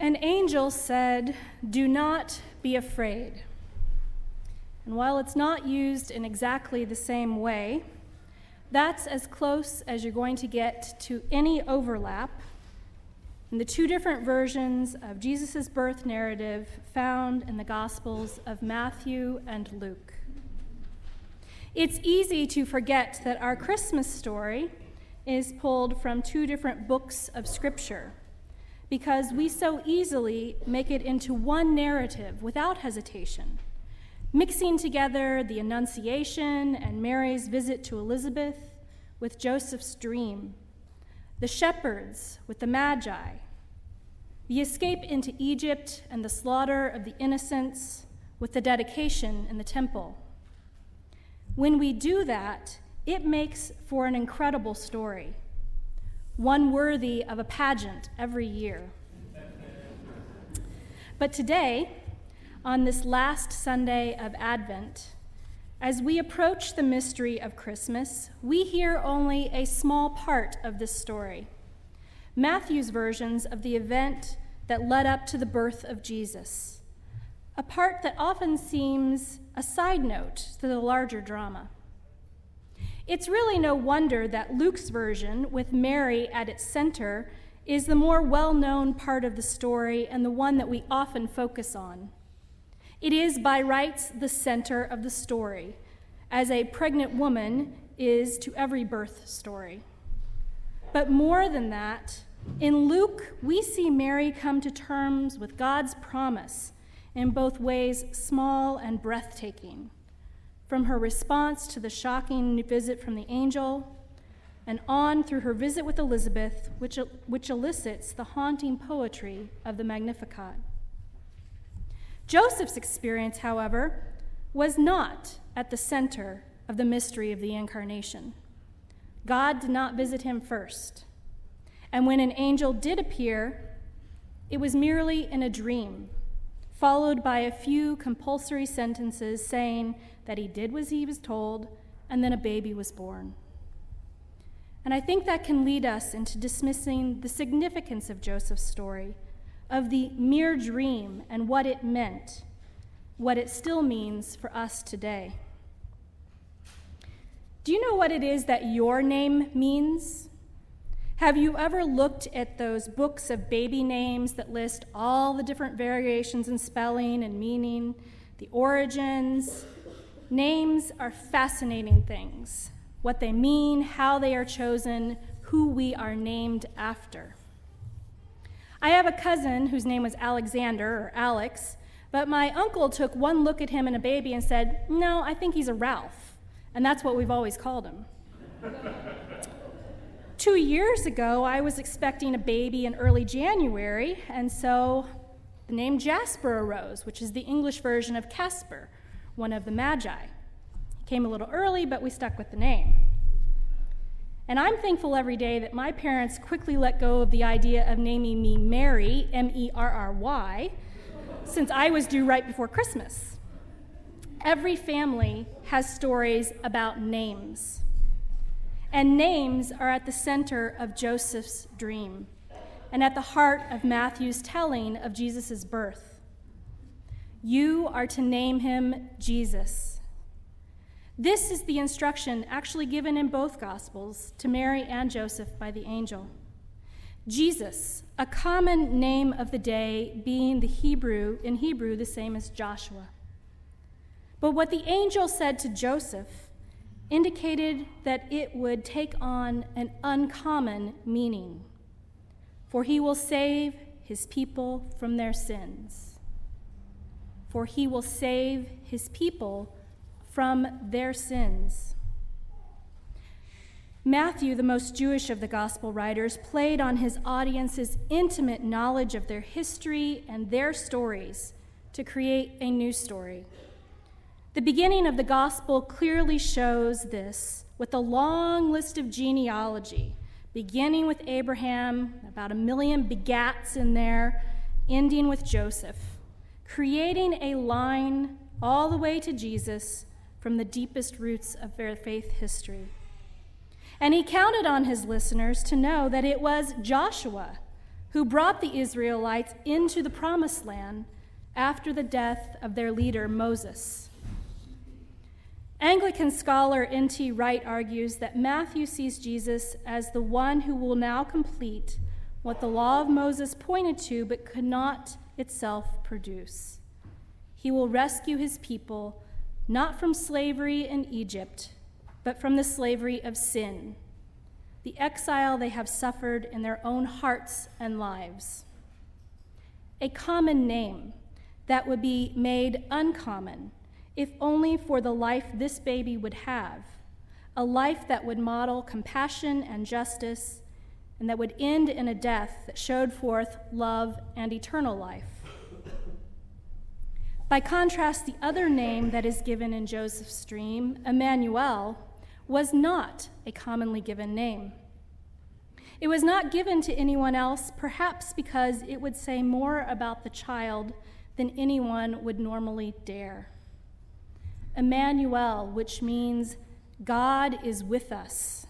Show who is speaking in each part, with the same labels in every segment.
Speaker 1: An angel said, "Do not be afraid." And while it's not used in exactly the same way, that's as close as you're going to get to any overlap in the two different versions of Jesus' birth narrative found in the Gospels of Matthew and Luke. It's easy to forget that our Christmas story is pulled from two different books of Scripture, because we so easily make it into one narrative without hesitation, mixing together the Annunciation and Mary's visit to Elizabeth with Joseph's dream, the shepherds with the Magi, the escape into Egypt and the slaughter of the innocents with the dedication in the temple. When we do that, it makes for an incredible story, one worthy of a pageant every year. But today, on this last Sunday of Advent, as we approach the mystery of Christmas, we hear only a small part of this story, Matthew's versions of the event that led up to the birth of Jesus, a part that often seems a side note to the larger drama. It's really no wonder that Luke's version, with Mary at its center, is the more well-known part of the story and the one that we often focus on. It is by rights the center of the story, as a pregnant woman is to every birth story. But more than that, in Luke, we see Mary come to terms with God's promise in both ways small and breathtaking, from her response to the shocking visit from the angel, and on through her visit with Elizabeth, which elicits the haunting poetry of the Magnificat. Joseph's experience, however, was not at the center of the mystery of the Incarnation. God did not visit him first, and when an angel did appear, it was merely in a dream, followed by a few compulsory sentences saying that he did as he was told, and then a baby was born. And I think that can lead us into dismissing the significance of Joseph's story, of the mere dream and what it meant, what it still means for us today. Do you know what it is that your name means? Have you ever looked at those books of baby names that list all the different variations in spelling and meaning, the origins? Names are fascinating things. What they mean, how they are chosen, who we are named after. I have a cousin whose name was Alexander, or Alex, but my uncle took one look at him and a baby and said, "No, I think he's a Ralph," and that's what we've always called him. 2 years ago, I was expecting a baby in early January, and so the name Jasper arose, which is the English version of Casper, one of the Magi. He came a little early, but we stuck with the name. And I'm thankful every day that my parents quickly let go of the idea of naming me Mary, M-E-R-R-Y, since I was due right before Christmas. Every family has stories about names. And names are at the center of Joseph's dream and at the heart of Matthew's telling of Jesus' birth. You are to name him Jesus. This is the instruction actually given in both Gospels to Mary and Joseph by the angel. Jesus, a common name of the day, being in Hebrew the same as Joshua. But what the angel said to Joseph indicated that it would take on an uncommon meaning, for he will save his people from their sins. For he will save his people from their sins. Matthew, the most Jewish of the gospel writers, played on his audience's intimate knowledge of their history and their stories to create a new story. The beginning of the gospel clearly shows this with a long list of genealogy, beginning with Abraham, about 1 million begats in there, ending with Joseph, creating a line all the way to Jesus from the deepest roots of their faith history. And he counted on his listeners to know that it was Joshua who brought the Israelites into the promised land after the death of their leader, Moses. Anglican scholar N.T. Wright argues that Matthew sees Jesus as the one who will now complete what the law of Moses pointed to but could not itself produce. He will rescue his people not from slavery in Egypt, but from the slavery of sin, the exile they have suffered in their own hearts and lives. A common name that would be made uncommon, if only for the life this baby would have, a life that would model compassion and justice, and that would end in a death that showed forth love and eternal life. By contrast, the other name that is given in Joseph's dream, Emmanuel, was not a commonly given name. It was not given to anyone else, perhaps because it would say more about the child than anyone would normally dare. Emmanuel, which means God is with us.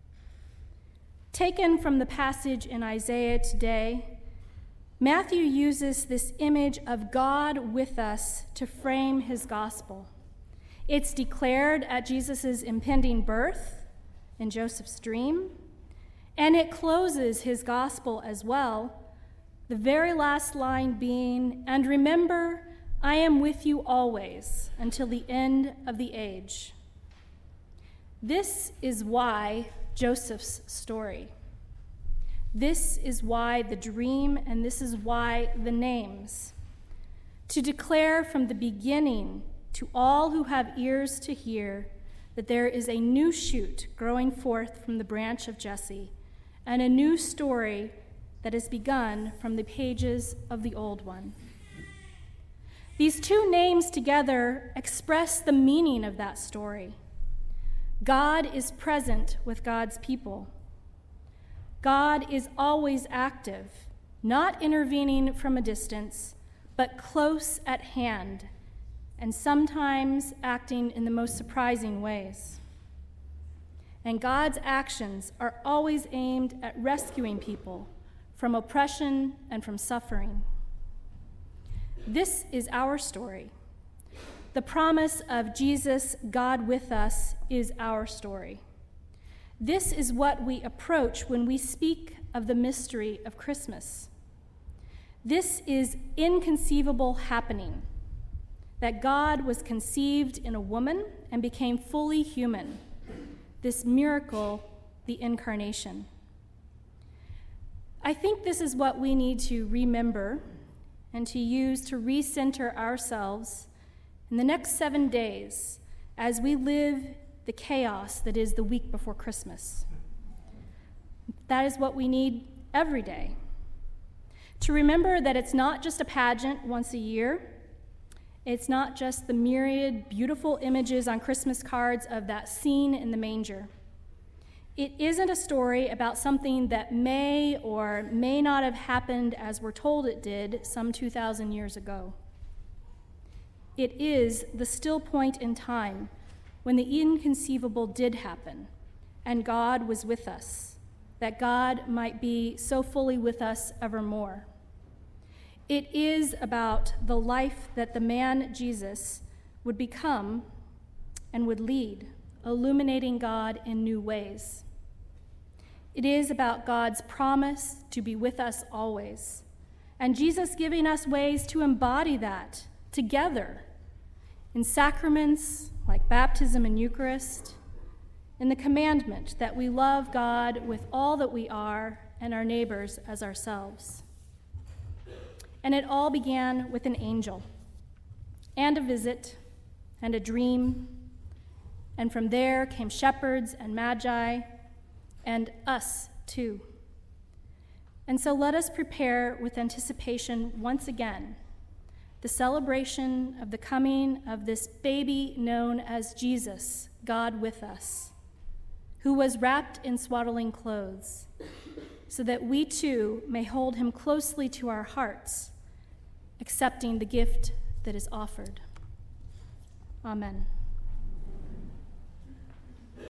Speaker 1: Taken from the passage in Isaiah today, Matthew uses this image of God with us to frame his gospel. It's declared at Jesus' impending birth in Joseph's dream, and it closes his gospel as well, the very last line being, "And remember, I am with you always until the end of the age." This is why Joseph's story. This is why the dream, and this is why the names. To declare from the beginning to all who have ears to hear that there is a new shoot growing forth from the branch of Jesse, and a new story that has begun from the pages of the old one. These two names together express the meaning of that story. God is present with God's people. God is always active, not intervening from a distance, but close at hand, and sometimes acting in the most surprising ways. And God's actions are always aimed at rescuing people from oppression and from suffering. This is our story. The promise of Jesus, God with us, is our story. This is what we approach when we speak of the mystery of Christmas. This is inconceivable happening, that God was conceived in a woman and became fully human. This miracle, the incarnation. I think this is what we need to remember and to use to recenter ourselves in the next 7 days as we live the chaos that is the week before Christmas. That is what we need every day. To remember that it's not just a pageant once a year. It's not just the myriad beautiful images on Christmas cards of that scene in the manger. It isn't a story about something that may or may not have happened as we're told it did some 2,000 years ago. It is the still point in time when the inconceivable did happen, and God was with us, that God might be so fully with us evermore. It is about the life that the man Jesus would become and would lead, illuminating God in new ways. It is about God's promise to be with us always, and Jesus giving us ways to embody that together in sacraments like baptism and Eucharist, in the commandment that we love God with all that we are and our neighbors as ourselves. And it all began with an angel, and a visit, and a dream, and from there came shepherds and magi, and us too. And so let us prepare with anticipation once again the celebration of the coming of this baby known as Jesus, God with us, who was wrapped in swaddling clothes, so that we too may hold him closely to our hearts, accepting the gift that is offered. Amen.